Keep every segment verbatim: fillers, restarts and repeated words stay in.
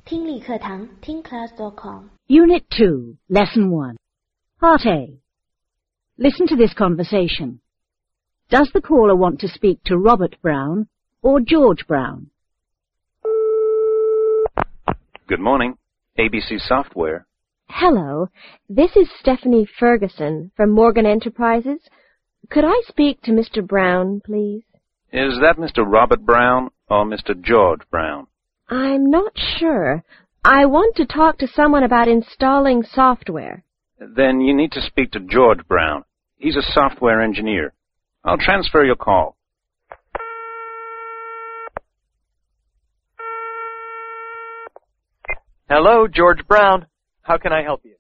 听力课堂听 class dot com Unit two, Lesson one. Part A. Listen to this conversation. Does the caller want to speak to Robert Brown or George Brown? Good morning. A B C Software. Hello, this is Stephanie Ferguson from Morgan Enterprises. Could I speak to Mister Brown, please? Is that Mister Robert Brown or Mister George Brown? I'm not sure. I want to talk to someone about installing software. Then you need to speak to George Brown. He's a software engineer. I'll transfer your call. Hello, George Brown. How can I help you?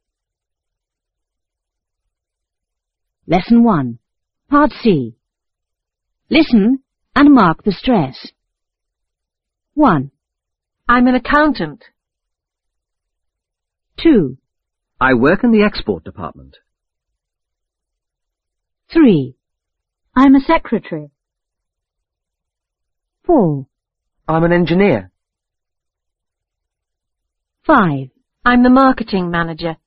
Lesson one, Part C. Listen and mark the stress. one. I'm an accountant. two. I work in the export department. three. I'm a secretary. four. I'm an engineer. five. I'm the marketing manager.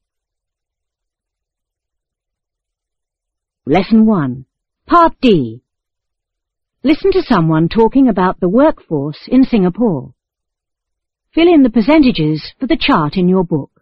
Lesson one, Part D. Listen to someone talking about the workforce in Singapore. Fill in the percentages for the chart in your book.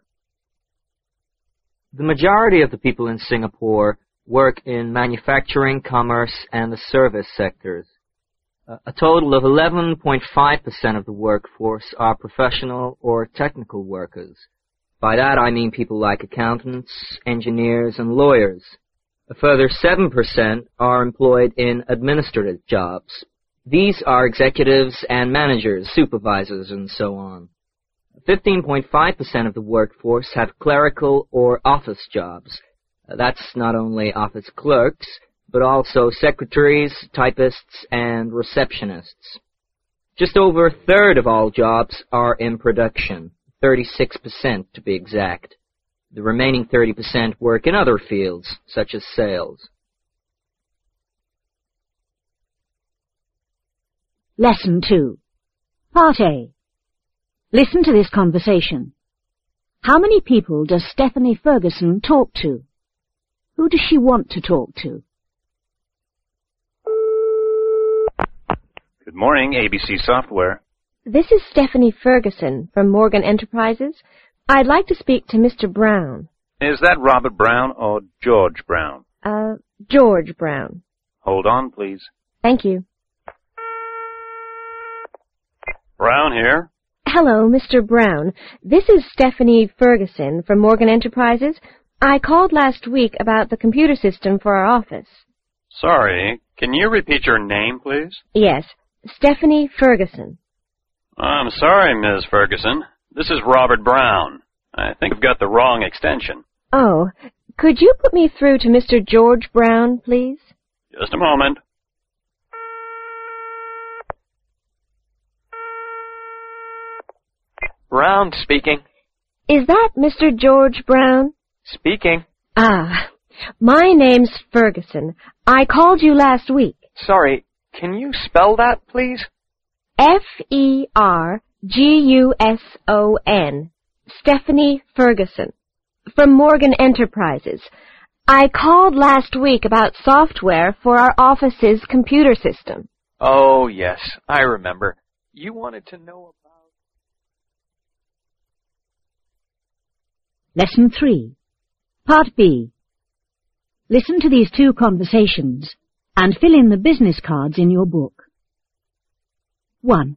The majority of the people in Singapore work in manufacturing, commerce, and the service sectors. A total of eleven point five percent of the workforce are professional or technical workers. By that I mean people like accountants, engineers, and lawyers. A further seven percent are employed in administrative jobs. These are executives and managers, supervisors, and so on. fifteen point five percent of the workforce have clerical or office jobs. That's not only office clerks, but also secretaries, typists, and receptionists. Just over a third of all jobs are in production, thirty-six percent to be exact. The remaining thirty percent work in other fields, such as sales. Lesson two, Part A. Listen to this conversation. How many people does Stephanie Ferguson talk to? Who does she want to talk to? Good morning, A B C Software. This is Stephanie Ferguson from Morgan Enterprises. I'd like to speak to Mister Brown. Is that Robert Brown or George Brown? Uh, George Brown. Hold on, please. Thank you. Brown here. Hello, Mister Brown. This is Stephanie Ferguson from Morgan Enterprises. I called last week about the computer system for our office. Sorry, can you repeat your name, please? Yes, Stephanie Ferguson. I'm sorry, Miz Ferguson. This is Robert Brown. I think I've got the wrong extension. Oh, could you put me through to Mister George Brown, please? Just a moment. Brown speaking. Is that Mister George Brown? Speaking. Ah, my name's Ferguson. I called you last week. Sorry, can you spell that, please? F E R G U S O N. Stephanie Ferguson. From Morgan Enterprises. I called last week about software for our office's computer system. Oh, yes, I remember. You wanted to know about... Lesson three, Part B. Listen to these two conversations and fill in the business cards in your book. one.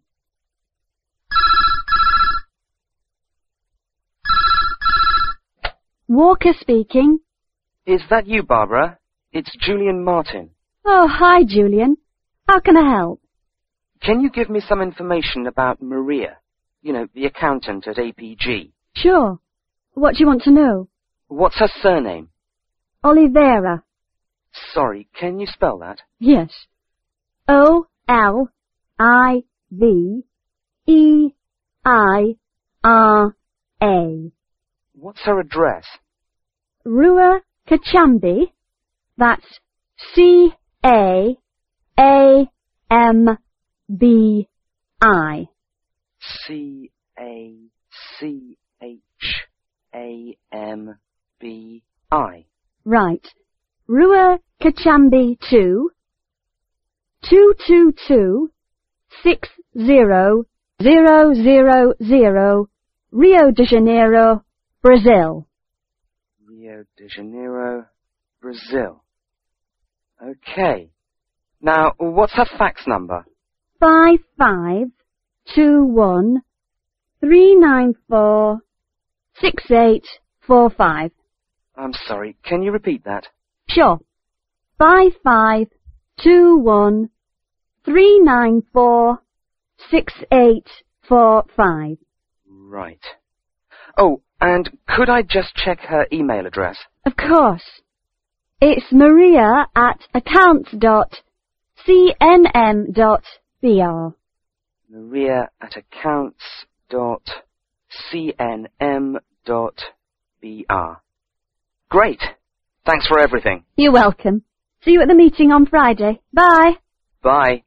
Walker speaking. Is that you, Barbara? It's Julian Martin. Oh, hi, Julian. How can I help? Can you give me some information about Maria? You know, the accountant at A P G. Sure. What do you want to know? What's her surname? Oliveira. Sorry, can you spell that? Yes. O L I V E I R A. What's her address? Rua Kachambi. That's C A A M B I. C A C H A M B I. Right. Rua Kachambi two, two two two, six zero zero zero zero, Rio de Janeiro, Brazil. Rio de Janeiro, Brazil. Okay. Now, what's her fax number? Five five two one three nine four six eight four five. I'm sorry, can you repeat that? Sure. Five five two one three nine four six eight four five. Right. Oh, and could I just check her email address? Of course. It's Maria at accounts dot c n m dot b r. Maria at accounts dot c n m dot b r. Great. Thanks for everything. You're welcome. See you at the meeting on Friday. Bye. Bye.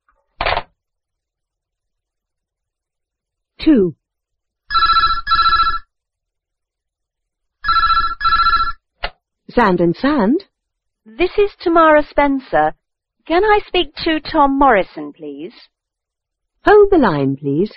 Two. Sand and Sand? This is Tamara Spencer. Can I speak to Tom Morrison, please? Hold the line, please.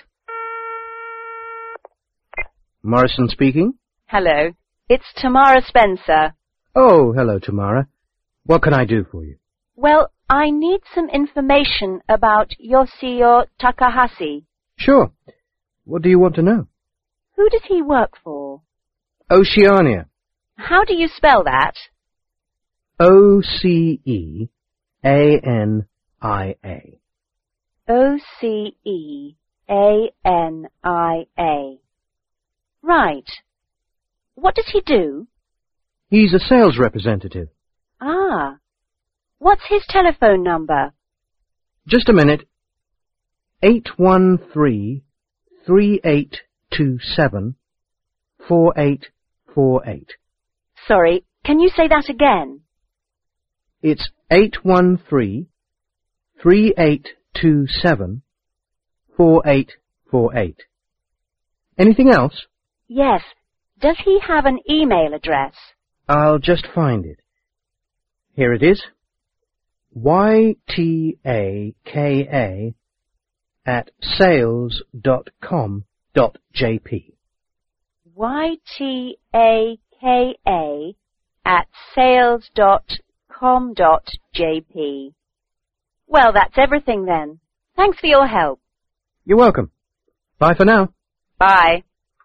Morrison speaking. Hello. It's Tamara Spencer. Oh, hello, Tamara. What can I do for you? Well, I need some information about Yoshio Takahashi. Sure. What do you want to know? Who does he work for? Oceania. How do you spell that? O C E A N I A. O C E A N I A. Right. What does he do? He's a sales representative. Ah. What's his telephone number? Just a minute. Eight one three three eight two seven four eight four eight. Sorry, can you say that again? It's eight one three three eight two seven four eight four eight. Anything else? Yes. Does he have an email address? I'll just find it. Here it is. Y T A K A at sales dot com dot J P. Y T A K A at sales dot com dot J P. Well, that's everything then. Thanks for your help. You're welcome. Bye for now. Bye.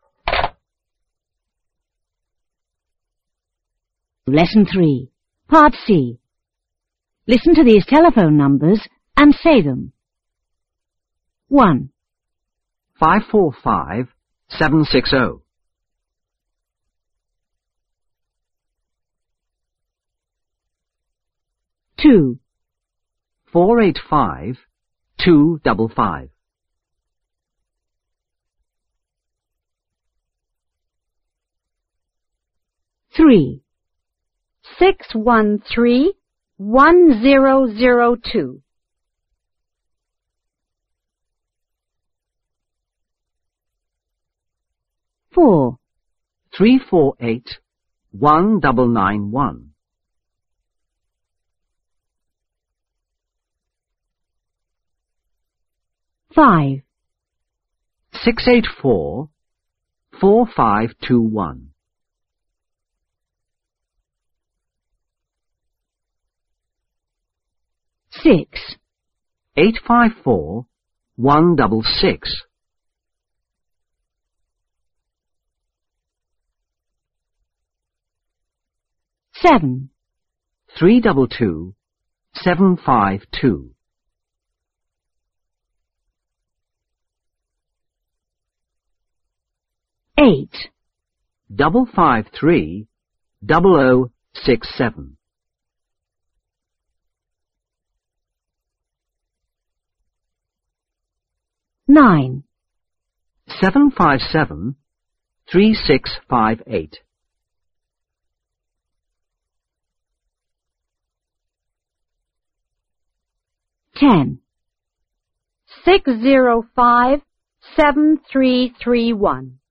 Lesson three, Part C. Listen to these telephone numbers and say them. One. Five four five seven six zero. Two. Four eight five two double five. Three. Six one three one zero zero two. Four. Three four eight one double nine one. Five. Six eight four four five two one. Six. Eight five four one double six. Seven. Three double two seven five two. Eight. Double five three double o six seven. Nine. Seven five seven three six five eight. Ten. Six zero five seven three three one.